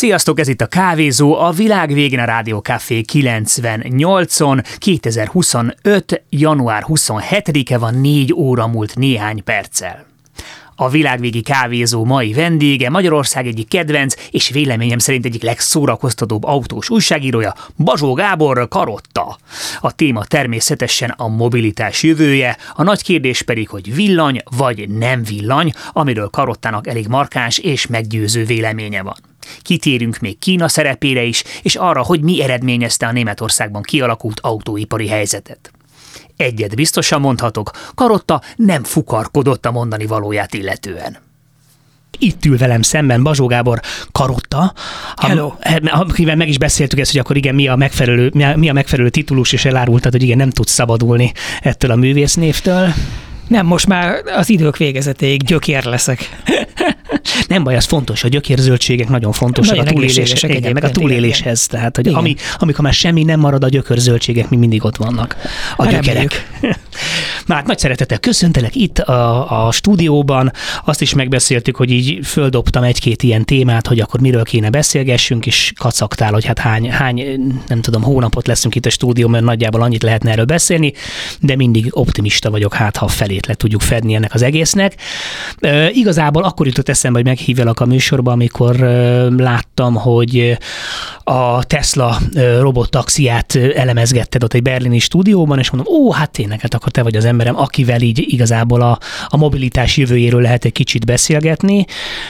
Sziasztok, ez itt a Kávézó, a világ végén a Rádió Café 98-on, 2025. január 27-e van, 4 óra múlt néhány perccel. A világvégi kávézó mai vendége Magyarország egyik kedvenc és véleményem szerint egyik legszórakoztatóbb autós újságírója, Bazsó Gábor Karotta. A téma természetesen a mobilitás jövője, a nagy kérdés pedig, hogy villany vagy nem villany, amiről Karottának elég markáns és meggyőző véleménye van. Kitérünk még Kína szerepére is, és arra, hogy mi eredményezte a Németországban kialakult autóipari helyzetet. Egyet biztosan mondhatok, Karotta nem fukarkodott a mondani valóját illetően. Itt ül velem szemben Bazsó Gábor Karotta, akivel meg is beszéltük ezt, hogy akkor igen, mi a megfelelő titulus, és elárultad, hogy igen, nem tudsz szabadulni ettől a művésznévtől. Nem, most már az idők végezetéig gyökér leszek. Nem baj, az fontos, a gyökérzöldségek nagyon fontosak a túléléshez, meg a túléléshez. Tehát, hogy amikor már semmi nem marad, a gyökörzöldségek mindig ott vannak. A gyökerek. Hát nagy szeretettel köszöntelek itt a stúdióban. Azt is megbeszéltük, hogy így földobtam egy-két ilyen témát, hogy akkor miről kéne beszélgessünk, és kacagtál, hogy hát hány nem tudom, hónapot leszünk itt a stúdióban, mert nagyjából annyit lehetne erről beszélni, de mindig optimista vagyok, hát ha felét le tudjuk fedni ennek az egésznek. Igazából akkor jutott eszembe, hogy meghívjalak a műsorba, amikor láttam, hogy a Tesla robottaxiát elemezgetted ott egy berlini stúdióban, és mondom, hát tényleg, hát akkor te vagy az emberem, akivel így igazából a mobilitás jövőjéről lehet egy kicsit beszélgetni,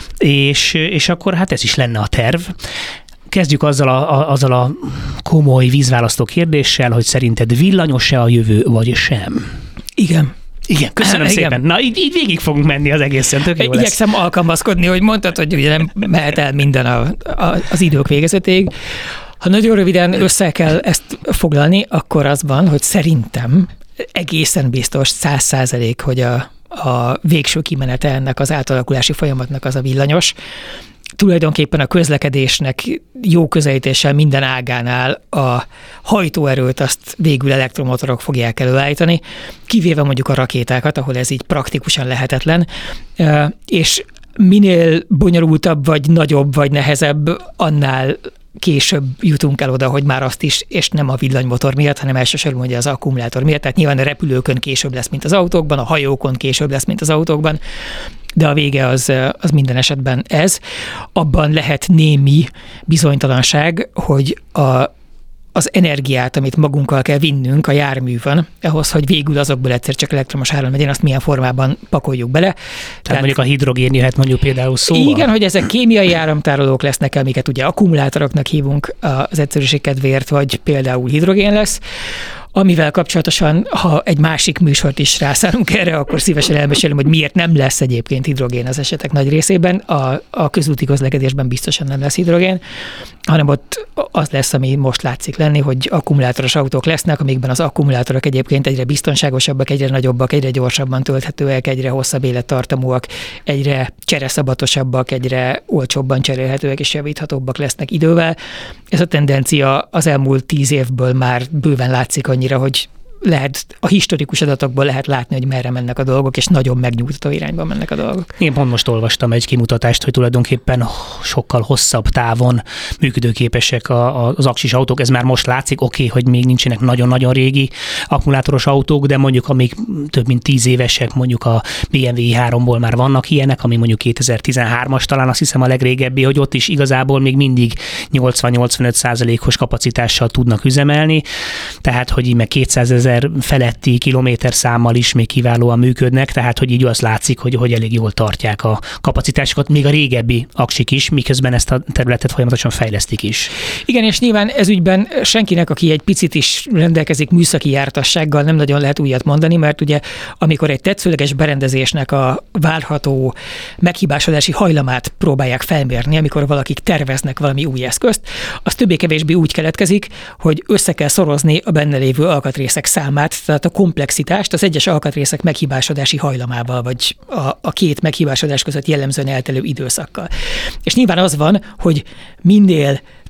és akkor hát ez is lenne a terv. Kezdjük azzal a komoly vízválasztó kérdéssel, hogy szerinted villanyos-e a jövő, vagy sem? Igen, köszönöm szépen. Na, így végig fogunk menni az egészen, tök jó lesz. Igyekszem alkalmazkodni, hogy mondtad, hogy ugye nem mehet el minden az idők végezetéig. Ha nagyon röviden össze kell ezt foglalni, akkor az van, hogy szerintem egészen biztos 100%, hogy a végső kimenete ennek az átalakulási folyamatnak az a villanyos. Tulajdonképpen a közlekedésnek jó közelítéssel minden ágánál a hajtóerőt azt végül elektromotorok fogják előállítani, kivéve mondjuk a rakétákat, ahol ez így praktikusan lehetetlen, és minél bonyolultabb, vagy nagyobb, vagy nehezebb, annál később jutunk el oda, hogy már azt is, és nem a villanymotor miatt, hanem elsősorban ugye az akkumulátor miatt. Tehát nyilván a repülőkön később lesz, mint az autókban, a hajókon később lesz, mint az autókban, de a vége az minden esetben ez. Abban lehet némi bizonytalanság, hogy az energiát, amit magunkkal kell vinnünk a járművön, ahhoz, hogy végül azokból egyszer csak elektromos áram legyen, azt milyen formában pakoljuk bele. Tehát mondjuk a hidrogén jöhet mondjuk például szóval. Igen, hogy ezek kémiai áramtárolók lesznek, amiket ugye akkumulátoroknak hívunk az egyszerűség kedvéért, vagy például hidrogén lesz, amivel kapcsolatosan, ha egy másik műsort is rászánunk erre, akkor szívesen elmesélem, hogy miért nem lesz egyébként hidrogén az esetek nagy részében. A közúti közlekedésben biztosan nem lesz hidrogén, hanem ott az lesz, ami most látszik lenni, hogy akkumulátoros autók lesznek, amikben az akkumulátorok egyébként egyre biztonságosabbak, egyre nagyobbak, egyre gyorsabban tölthetőek, egyre hosszabb élettartamúak, egyre csereszabatosabbak, egyre olcsóbban cserélhetőek és javíthatóbbak lesznek idővel. Ez a tendencia az elmúlt 10 évből már bőven látszik annyira, hogy lehet, a historikus adatokból lehet látni, hogy merre mennek a dolgok, és nagyon megnyugtató irányba mennek a dolgok. Én pont most olvastam egy kimutatást, hogy tulajdonképpen sokkal hosszabb távon működőképesek az aksis autók. Ez már most látszik, hogy még nincsenek nagyon-nagyon régi akkumulátoros autók, de mondjuk amik több mint 10 évesek, mondjuk a BMW i3-ból már vannak ilyenek, ami mondjuk 2013-as talán azt hiszem a legrégebbi, hogy ott is igazából még mindig 80-85%-os kapacitással tudnak üzemelni, tehát hogy így meg 200 000 feletti kilométerszámmal is még kiválóan működnek, tehát hogy így azt látszik, hogy elég jól tartják a kapacitásokat, még a régebbi aksik is, miközben ezt a területet folyamatosan fejlesztik is. Igen, és nyilván ez ügyben senkinek, aki egy picit is rendelkezik műszaki jártassággal, nem nagyon lehet újat mondani, mert ugye amikor egy tetszőleges berendezésnek a várható meghibásodási hajlamát próbálják felmérni, amikor valakik terveznek valami új eszközt, az többé-kevésbé úgy keletkezik, hogy össze kell szorozni a benne lévő alkatrészek számát, tehát a komplexitást az egyes alkatrészek meghibásodási hajlamával, vagy a két meghibásodás között jellemzően eltelő időszakkal. És nyilván az van, hogy minél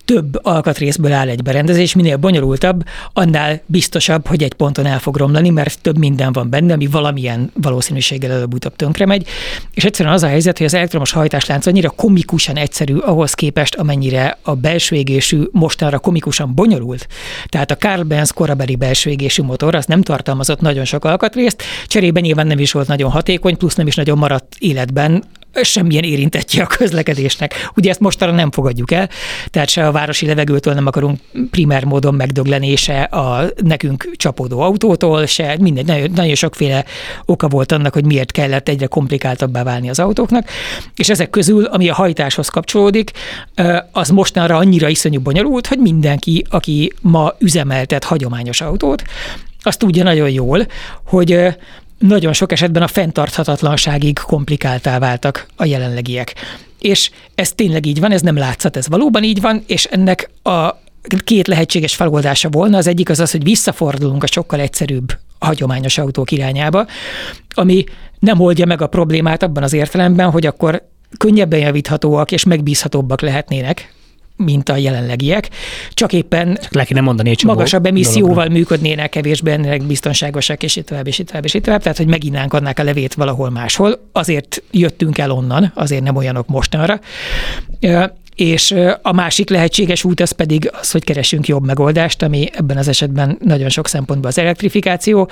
több alkatrészből áll egy berendezés, minél bonyolultabb, annál biztosabb, hogy egy ponton el fog romlani, mert több minden van benne, ami valamilyen valószínűséggel előbb-utóbb tönkre megy. És egyszerűen az a helyzet, hogy az elektromos hajtáslánc annyira komikusan egyszerű ahhoz képest, amennyire a belső égésű mostanra komikusan bonyolult. Tehát a Carl Benz korabeli belső égésű motor, az nem tartalmazott nagyon sok alkatrészt, cserében nyilván nem is volt nagyon hatékony, plusz nem is nagyon maradt életben semmilyen érintettje a közlekedésnek. Ugye ezt mostanra nem fogadjuk el, tehát se a városi levegőtől nem akarunk primer módon megdögleni, se a nekünk csapódó autótól, se minden, nagyon sokféle oka volt annak, hogy miért kellett egyre komplikáltabbá válni az autóknak, és ezek közül, ami a hajtáshoz kapcsolódik, az mostanra annyira iszonyú bonyolult, hogy mindenki, aki ma üzemeltet hagyományos autót, azt tudja nagyon jól, hogy nagyon sok esetben a fenntarthatatlanságig komplikáltá váltak a jelenlegiek. És ez tényleg így van, ez nem látszat, ez valóban így van, és ennek a két lehetséges feloldása volna. Az egyik az, hogy visszafordulunk a sokkal egyszerűbb hagyományos autók irányába, ami nem oldja meg a problémát abban az értelemben, hogy akkor könnyebben javíthatóak és megbízhatóbbak lehetnének, mint a jelenlegiek, csak éppen le kéne mondani, magasabb emisszióval működnének, kevésbé ennek biztonságosak, és itt tovább, és itt tovább, és itt tovább. Tehát, hogy meginnánk adnák a levét valahol máshol. Azért jöttünk el onnan, azért nem olyanok mostanra. És a másik lehetséges út az pedig az, hogy keresünk jobb megoldást, ami ebben az esetben nagyon sok szempontból az elektrifikáció,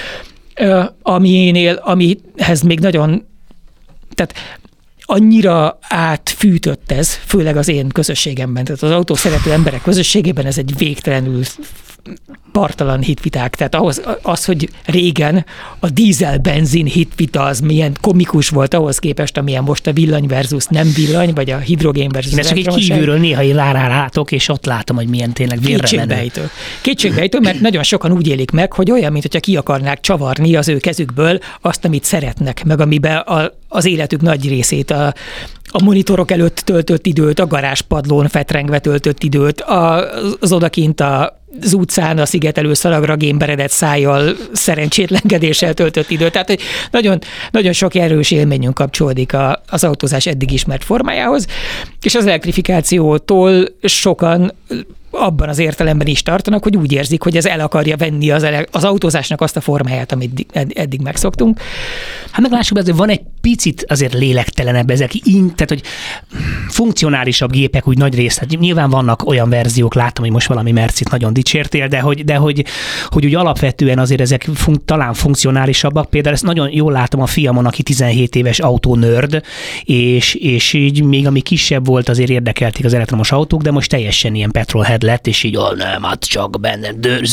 amihez még nagyon, tehát annyira átfűtött ez, főleg az én közösségemben, tehát az autó szerető emberek közösségében ez egy végtelenül partalan hitviták. Tehát az, hogy régen a dízel-benzin hitvita az milyen komikus volt ahhoz képest, amilyen most a villany versus nem villany, vagy a hidrogén versus én csak egy kívülről néha én látok, és ott látom, hogy milyen tényleg vérremenő. Kétségbejtő, mert nagyon sokan úgy élik meg, hogy olyan, mintha ki akarnák csavarni az ő kezükből azt, amit szeretnek, meg amiben az életük nagy részét, a monitorok előtt töltött időt, a garázspadlón fetrengve töltött időt, az odakint az utcán a szigetelő szalagra gémberedett szájjal, szerencsétlenkedéssel töltött időt. Tehát hogy nagyon, nagyon sok erős élményünk kapcsolódik az autózás eddig ismert formájához, és az elektrifikációtól sokan abban az értelemben is tartanak, hogy úgy érzik, hogy ez el akarja venni az autózásnak azt a formáját, amit eddig megszoktunk. Hát meglássuk, azért van egy picit azért lélektelenebb ezek, tehát hogy funkcionálisabb gépek úgy nagy részt, hát nyilván vannak olyan verziók, látom, hogy most valami Mercit nagyon dicsértél, de hogy úgy alapvetően azért ezek talán funkcionálisabbak. Például ezt nagyon jól látom a fiamon, aki 17 éves autónörd, és így még ami kisebb volt, azért érdekelték az elektromos autók, de most teljesen ilyen petrolhead lett, és így, nem, hát csak benne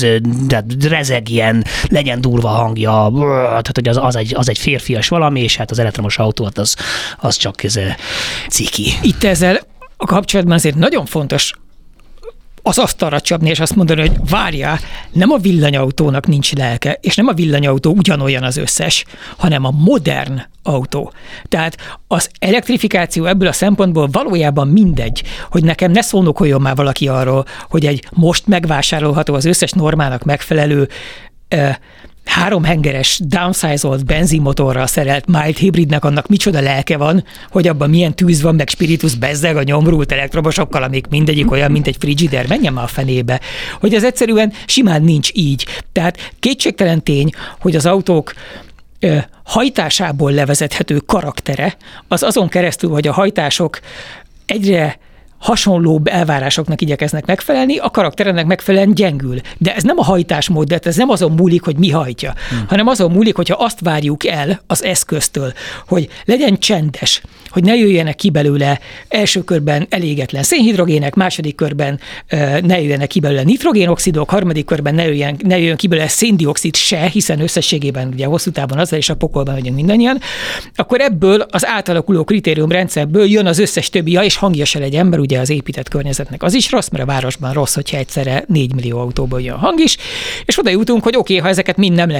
rezegjen, legyen durva hangja, tehát hogy az egy férfias valami, és hát az elektromos autó, az csak ez ciki. Itt ezzel a kapcsolatban azért nagyon fontos az asztalra csapni, és azt mondani, hogy várjál, nem a villanyautónak nincs lelke, és nem a villanyautó ugyanolyan az összes, hanem a modern autó. Tehát az elektrifikáció ebből a szempontból valójában mindegy, hogy nekem ne szónokoljon már valaki arról, hogy egy most megvásárolható az összes normának megfelelő 3 hengeres downsized benzinmotorral szerelt mild hibridnek annak micsoda lelke van, hogy abban milyen tűz van, meg spiritus bezzeg a nyomrult elektromosokkal, amik mindegyik olyan, mint egy frigider, menjen már a fenébe. Hogy ez egyszerűen simán nincs így. Tehát kétségtelen tény, hogy az autók hajtásából levezethető karaktere, az azon keresztül, hogy a hajtások egyre hasonlóbb elvárásoknak igyekeznek megfelelni, a karakterennek megfelelően gyengül. De ez nem a hajtásmód, de ez nem azon múlik, hogy mi hajtja, hanem azon múlik, hogyha azt várjuk el az eszköztől, hogy legyen csendes, hogy ne jöjjenek ki belőle első körben elégetlen szénhidrogének, második körben ne jöjjenek ki belőle nitrogénoxidok, harmadik körben ne jöjjön ki belőle széndioxid se, hiszen összességében ugye hosszú távon azzal is a pokolban vagyunk mindannyian, akkor ebből az átalakuló kritériumrendszerből jön az összes többi, és hangja se legyen, mert ugye az épített környezetnek az is rossz, mert a városban rossz, hogyha egyszerre 4 millió autóból jön hang is, és oda jutunk, hogy oké, ha ezeket mind nem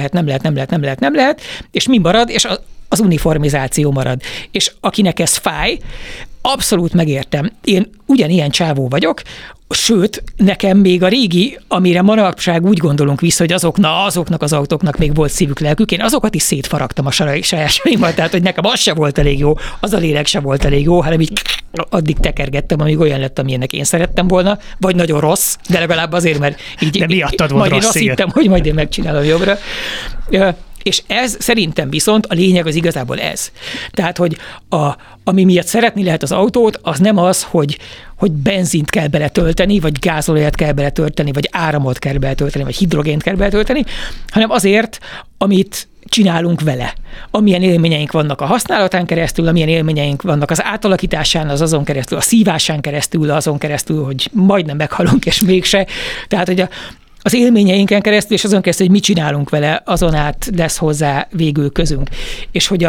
lehet, és mi marad, és az uniformizáció marad. És akinek ez fáj, abszolút megértem. Én ugyanilyen csávó vagyok, sőt, nekem még a régi, amire manapság úgy gondolunk vissza, hogy azoknak az autóknak még volt szívük, lelkük, én azokat is szétfaragtam a sajásaimmal, tehát hogy nekem az se volt elég jó, az a lélek se volt elég jó, hanem így addig tekergettem, amíg olyan lett, amilyennek én szerettem volna, vagy nagyon rossz, de legalább azért, mert így de miattad volt majd rossz, én azt hittem, hogy majd én megcsinálom jobbra. És ez szerintem viszont a lényeg az igazából ez. Tehát, hogy ami miatt szeretni lehet az autót, az nem az, hogy benzint kell beletölteni, vagy gázolajat kell beletölteni, vagy áramot kell beletölteni, vagy hidrogént kell beletölteni, hanem azért, amit csinálunk vele. Amilyen élményeink vannak a használatán keresztül, amilyen élményeink vannak az átalakításán, azon keresztül, a szívásán keresztül, azon keresztül, hogy majdnem meghalunk, és mégse. Tehát, hogy az élményeinken keresztül, és azon keresztül, hogy mit csinálunk vele, azon át lesz hozzá végül közünk. És hogy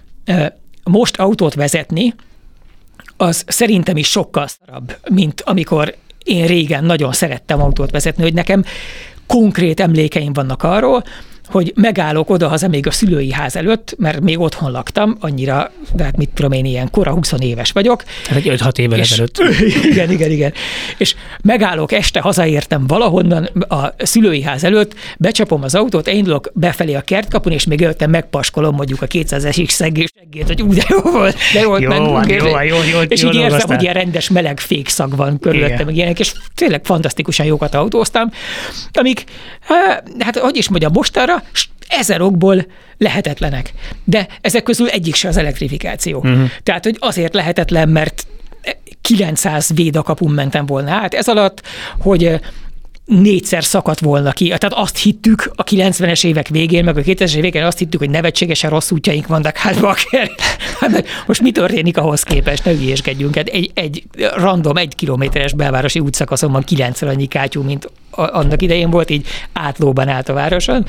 most autót vezetni, az szerintem is sokkal szarabb, mint amikor én régen nagyon szerettem autót vezetni, hogy nekem konkrét emlékeim vannak arról, hogy megállok odahaza még a szülői ház előtt, mert még otthon laktam, annyira, de hát mit tudom én, ilyen kora 20 éves vagyok. Hát 5-6 évvel ezelőtt. Igen. És megállok, este hazaértem valahonnan a szülői ház előtt, becsapom az autót, elindulok befelé a kertkapun, és még előttem megpaskolom mondjuk a 200-es seggét, hogy de jó volt, mentünk. És így érzem, hogy ilyen rendes meleg fékszag van körülöttem, ilyenek, és tényleg fantasztikusan jókat autóztam, amik, hát hogy is mondjam, mostanra 1000 okból lehetetlenek. De ezek közül egyik se az elektrifikáció. Tehát, hogy azért lehetetlen, mert 900 védakapun mentem volna át ez alatt, hogy 4-szer szakadt volna ki. Tehát azt hittük a 90-es évek végén, meg a 2000-es évek végén azt hittük, hogy nevetségesen rossz útjaink vannak, hát bakker. Most mi történik ahhoz képest? Ne ügyéskedjünk. Egy random 1 kilométeres belvárosi útszakaszon van 9-szer annyi kátyú, mint annak idején volt, így átlóban állt a városon.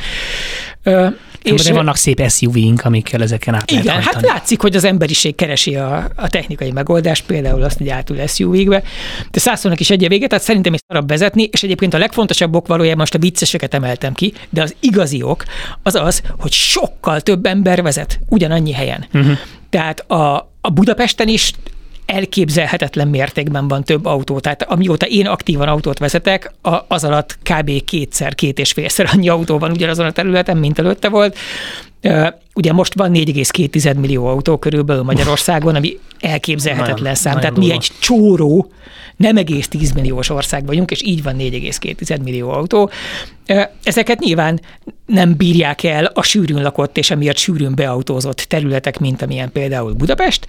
És vannak szép SUV-ink, amikkel ezeken át lehet hajtani. Hát látszik, hogy az emberiség keresi a technikai megoldást, például azt, hogy átul SUV-kbe. De 100-nak is egy vége, tehát szerintem is szarabb vezetni, és egyébként a legfontosabb ok valójában most a vicceseket emeltem ki, de az igazi ok az az, hogy sokkal több ember vezet ugyanannyi helyen. Tehát a Budapesten is elképzelhetetlen mértékben van több autó. Tehát amióta én aktívan autót vezetek, az alatt kb. 2-2,5-szer annyi autó van ugyanazon a területen, mint előtte volt. Ugye most van 4,2 millió autó körülbelül Magyarországon, ami elképzelhetetlen szám. Tehát mi egy csóró, nem egész 10 milliós ország vagyunk, és így van 4,2 millió autó. Ezeket nyilván nem bírják el a sűrűn lakott és emiatt sűrűn beautózott területek, mint amilyen például Budapest,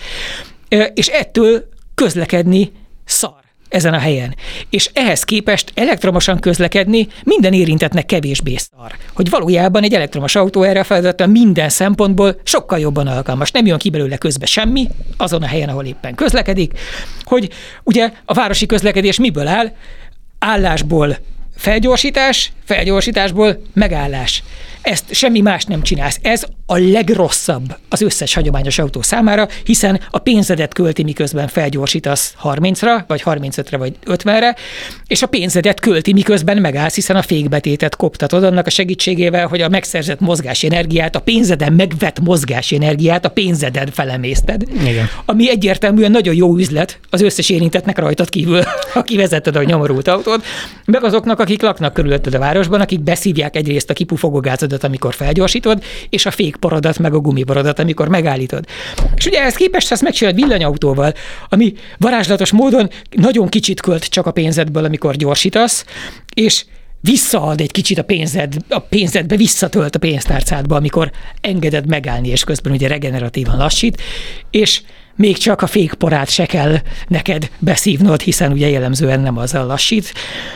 és ettől közlekedni szar ezen a helyen. És ehhez képest elektromosan közlekedni minden érintettnek kevésbé szar. Hogy valójában egy elektromos autó erre a feladatra minden szempontból sokkal jobban alkalmas. Nem jön ki belőle közbe semmi, azon a helyen, ahol éppen közlekedik. Hogy ugye a városi közlekedés miből áll? Állásból felgyorsítás, felgyorsításból megállás. Ezt semmi más nem csinálsz. Ez a legrosszabb az összes hagyományos autó számára, hiszen a pénzedet költi, miközben felgyorsítasz 30-ra, vagy 35-re, vagy 50-re, és a pénzedet költi, miközben megállsz, hiszen a fékbetétet koptatod annak a segítségével, hogy a megszerzett mozgási energiát, a pénzeden megvett mozgási energiát a pénzeden felemészted. Igen. Ami egyértelműen nagyon jó üzlet az összes érintettnek rajtad kívül, aki vezetted a nyomorult autót, meg azoknak, akik laknak körülötted a városban, akik beszívják egyrészt a kipufogógázodat, amikor felgyorsítod, és a fékparadat, meg a gumiparadat, amikor megállítod. És ugye ehhez képest ezt megcsinálod villanyautóval, ami varázslatos módon nagyon kicsit költ csak a pénzedből, amikor gyorsítasz, és visszaad egy kicsit a pénzedbe visszatölt a pénztárcádba, amikor engeded megállni, és közben ugye regeneratívan lassít, és még csak a fékporát se kell neked beszívnod, hiszen ugye jellemzően nem azzal lassít,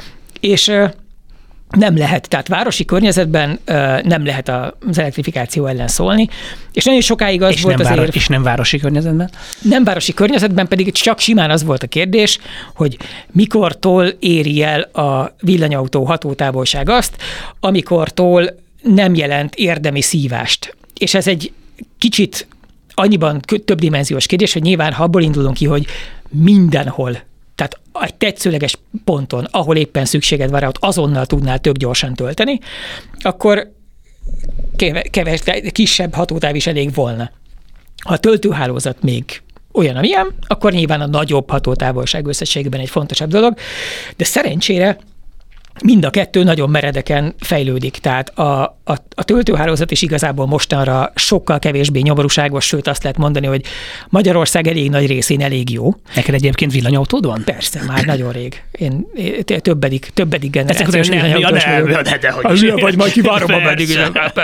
és nem lehet, tehát városi környezetben nem lehet az elektrifikáció ellen szólni, és nagyon sokáig az volt az érv. És nem városi környezetben? Nem városi környezetben, pedig csak simán az volt a kérdés, hogy mikortól éri el a villanyautó hatótávolság azt, amikortól nem jelent érdemi szívást. És ez egy kicsit annyiban többdimenziós kérdés, hogy nyilván ha abból indulunk ki, hogy mindenhol, tehát egy tetszőleges ponton, ahol éppen szükséged van rá, ott azonnal tudnál tök gyorsan tölteni, akkor kisebb hatótáv is elég volna. Ha a töltőhálózat még olyan, amilyen, akkor nyilván a nagyobb hatótávolság összességében egy fontosabb dolog, de szerencsére mind a kettő nagyon meredeken fejlődik. Tehát a töltőhálózat is igazából mostanra sokkal kevésbé nyomorúságos, sőt azt lehet mondani, hogy Magyarország elég nagy részén elég jó. Neked egyébként villanyautód van? Persze, már nagyon rég. Én többedik generációs villanyautós vagyok. Vagy majd kivárom a meddig.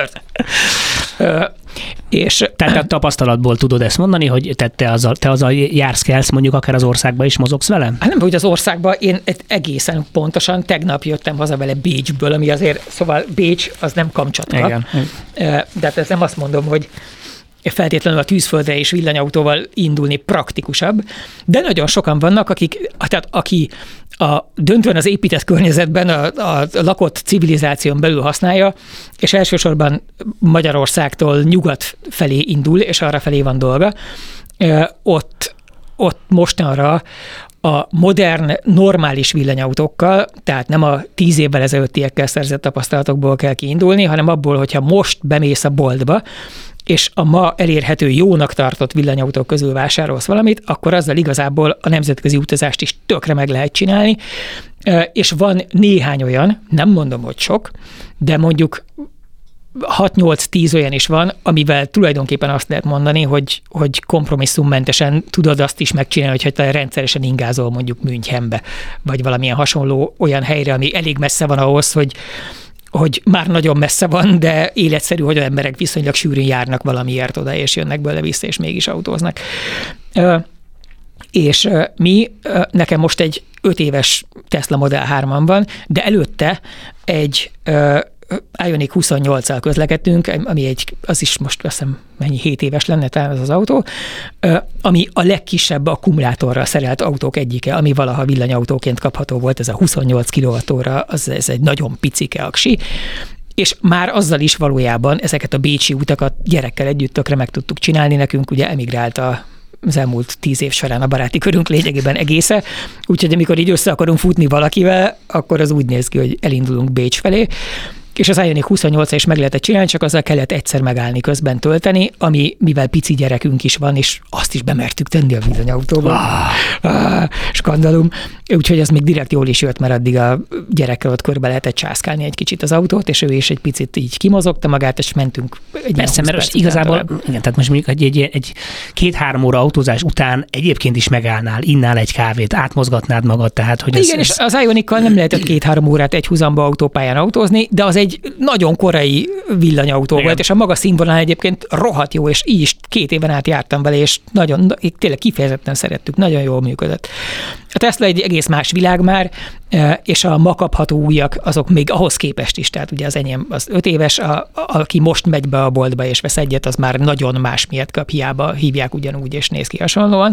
És tehát a tapasztalatból tudod ezt mondani, hogy te azzal jársz-kelsz, mondjuk akár az országba is mozogsz vele? Hát nem, hogy az országba, én egészen pontosan tegnap jöttem haza vele Bécsből, ami azért, szóval Bécs az nem Kamcsatka. Igen. De hát ez nem azt mondom, hogy feltétlenül a tűzföldre és villanyautóval indulni praktikusabb, de nagyon sokan vannak, aki döntően az épített környezetben a lakott civilizáción belül használja, és elsősorban Magyarországtól nyugat felé indul, és arra felé van dolga. Ott mostanra a modern, normális villanyautókkal, tehát nem a 10 évvel ezelőttiekkel szerzett tapasztalatokból kell kiindulni, hanem abból, hogyha most bemész a boltba, és a ma elérhető jónak tartott villanyautók közül vásárolsz valamit, akkor azzal igazából a nemzetközi utazást is tökre meg lehet csinálni, és van néhány olyan, nem mondom, hogy sok, de mondjuk 6-8-10 olyan is van, amivel tulajdonképpen azt lehet mondani, hogy kompromisszummentesen tudod azt is megcsinálni, hogyha te rendszeresen ingázol mondjuk Münchenbe, vagy valamilyen hasonló olyan helyre, ami elég messze van ahhoz, hogy már nagyon messze van, de életszerű, hogy az emberek viszonylag sűrűn járnak valamiért oda, és jönnek bele vissza, és mégis autóznak. És nekem most egy 5 éves Tesla Model 3-am van, de előtte egy Ioniq 28-al közlekedtünk, ami az is most azt hiszem 7 éves lenne talán az autó, ami a legkisebb akkumulátorral szerelt autók egyike, ami valaha villanyautóként kapható volt, ez a 28 kWh, ez egy nagyon picike aksi, és már azzal is valójában ezeket a bécsi utakat gyerekkel együtt tökre meg tudtuk csinálni, nekünk ugye emigrált az elmúlt 10 év során a baráti körünk lényegében egésze, úgyhogy amikor így össze akarunk futni valakivel, akkor az úgy néz ki, hogy elindulunk Bécs felé, és az Ioniq 28-ra is meg lehetett csinálni, csak azzal kellett egyszer megállni közben tölteni, mivel pici gyerekünk is van, és azt is bemertük tenni a villanyautóba. Skandalum. Úgyhogy az még direkt jól is jött, mert addig a gyerekkel ott körbe lehetett császkálni egy kicsit az autót, és ő is egy picit így kimozogta magát, és mentünk egy persze, mert most igazából, igen, tehát most mondjuk egy 2-3 óra autózás után egyébként is megállnál, innál egy kávét, átmozgatnád magad, tehát hogy igen, és az Ioniqqal nem lehetett 2-3 órát egy huzamba autópályán autózni, de az egy nagyon korai villanyautó volt, és a maga színvonal egyébként rohadt jó, és így is 2 éven át jártam vele, és nagyon, tényleg kifejezetten szerettük, nagyon jól működött. A Tesla egy egész más világ már, és a ma kapható újak, azok még ahhoz képest is, tehát ugye az enyém az 5 éves, aki most megy be a boltba és vesz egyet, az már nagyon más miatt kap, hiába hívják ugyanúgy, és néz ki hasonlóan.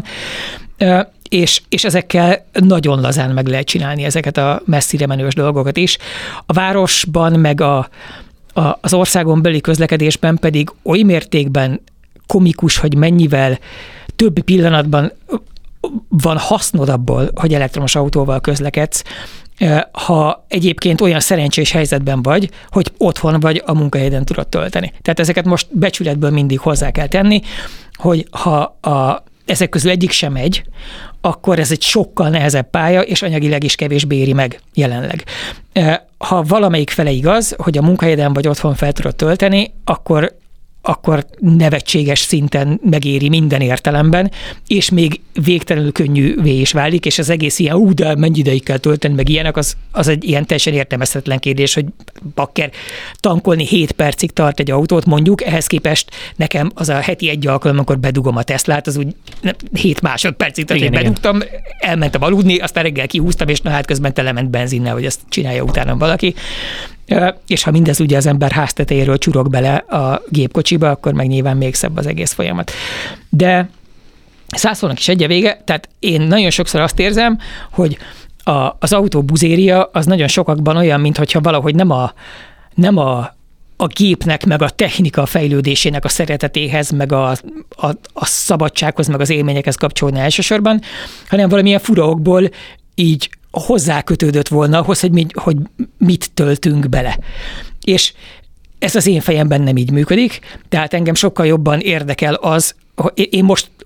És ezekkel nagyon lazán meg lehet csinálni ezeket a messzire menős dolgokat is. A városban, meg az országon belüli közlekedésben pedig oly mértékben komikus, hogy mennyivel több pillanatban van hasznod abból, hogy elektromos autóval közlekedsz, ha egyébként olyan szerencsés helyzetben vagy, hogy otthon vagy a munkahelyeden tudod tölteni. Tehát ezeket most becsületből mindig hozzá kell tenni, hogy ha ezek közül egyik sem megy, akkor ez egy sokkal nehezebb pálya, és anyagileg is kevésbé éri meg jelenleg. Ha valamelyik fele igaz, hogy a munkahelyeden vagy otthon fel tudod tölteni, akkor nevetséges szinten megéri minden értelemben, és még végtelenül könnyűvé is válik, és az egész ilyen, de mennyi ideig kell tölteni, meg ilyenek, az egy ilyen teljesen értelmezhetetlen kérdés, hogy bakker, tankolni 7 percig tart egy autót, mondjuk, ehhez képest nekem az a heti egy alkalom, amikor bedugom a Teslát, az úgy 7 másodpercig tart, hogy bedugtam, elmentem aludni, aztán reggel kihúztam, és na hát közben telement benzinnel, hogy ezt csinálja utána valaki. És ha mindez ugye az ember háztetejéről csurog bele a gépkocsiba, akkor meg nyilván még szebb az egész folyamat. De 100 szónak is egy a vége, tehát én nagyon sokszor azt érzem, hogy az autó buzéria az nagyon sokakban olyan, mintha valahogy nem a gépnek, meg a technika fejlődésének a szeretetéhez, meg a szabadsághoz, meg az élményekhez kapcsolódna elsősorban, hanem valamilyen fura okból így hozzákötődött volna ahhoz, hogy mit töltünk bele. És ez az én fejemben nem így működik, tehát engem sokkal jobban érdekel az, én most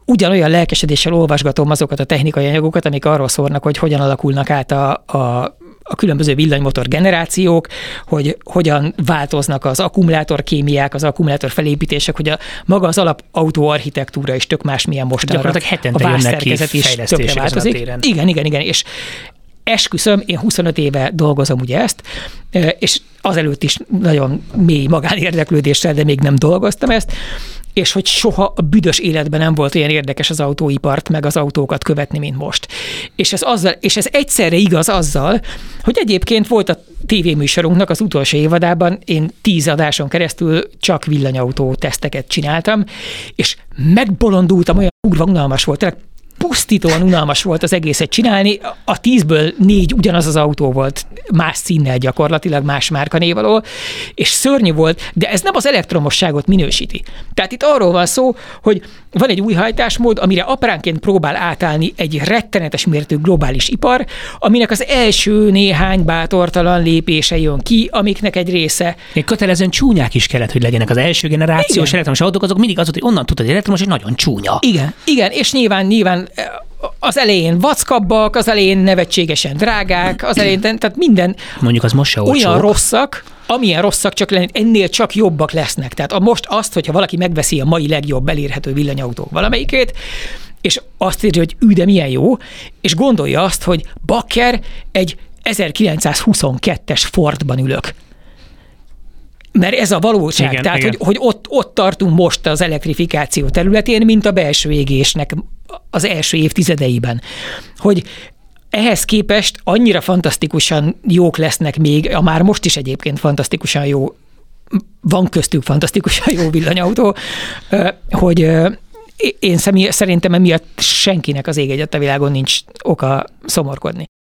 ugyanolyan lelkesedéssel olvasgatom azokat a technikai anyagokat, amik arról szólnak, hogy hogyan alakulnak át a különböző villanymotor generációk, hogy hogyan változnak az akkumulátorkémiák, az akkumulátor felépítések, hogy maga az alapautó architektúra is tök más, milyen most arra. Hetente jönnek ki fejlesztések ezen a téren. Igen, és esküszöm, én 25 éve dolgozom ugye ezt, és azelőtt is nagyon mély magánérdeklődéssel, de még nem dolgoztam ezt, és hogy soha a büdös életben nem volt olyan érdekes az autóipart, meg az autókat követni, mint most. És ez egyszerre igaz azzal, hogy egyébként volt a tévéműsorunknak az utolsó évadában, én 10 adáson keresztül csak villanyautó teszteket csináltam, és megbolondultam, olyan kurva unalmas volt, tehát pusztítóan unalmas volt az egészet csinálni. A 10-ből 4 ugyanaz az autó volt, más színnel gyakorlatilag, más márkanév alól, és szörnyű volt, de ez nem az elektromosságot minősíti. Tehát itt arról van szó, hogy van egy új hajtásmód, amire apránként próbál átállni egy rettenetes méretű globális ipar, aminek az első néhány bátortalan lépése jön ki, amiknek egy része... Még kötelezően csúnyák is kellett, hogy legyenek. Az első generációs elektromos autók, azok mindig az volt, hogy onnan tudod, hogy elektromos, és nagyon csúnya. Igen, és nyilván az elején vackabbak, az elején nevetségesen drágák, az elején, tehát minden mondjuk az most se olcsó. Olyan rosszak, amilyen rosszak csak lenni, ennél csak jobbak lesznek. Tehát most azt, hogyha valaki megveszi a mai legjobb elérhető villanyautók valamelyikét, és azt írja, hogy de milyen jó, és gondolja azt, hogy bakker, egy 1922-es Fordban ülök. Mert ez a valóság. Igen, tehát, igen. hogy ott tartunk most az elektrifikáció területén, mint a belső égésnek az első évtizedeiben. Hogy ehhez képest annyira fantasztikusan jók lesznek még, a már most is egyébként fantasztikusan jó, van köztük fantasztikusan jó villanyautó, hogy én szerintem emiatt senkinek az ég egyet a világon nincs oka szomorkodni.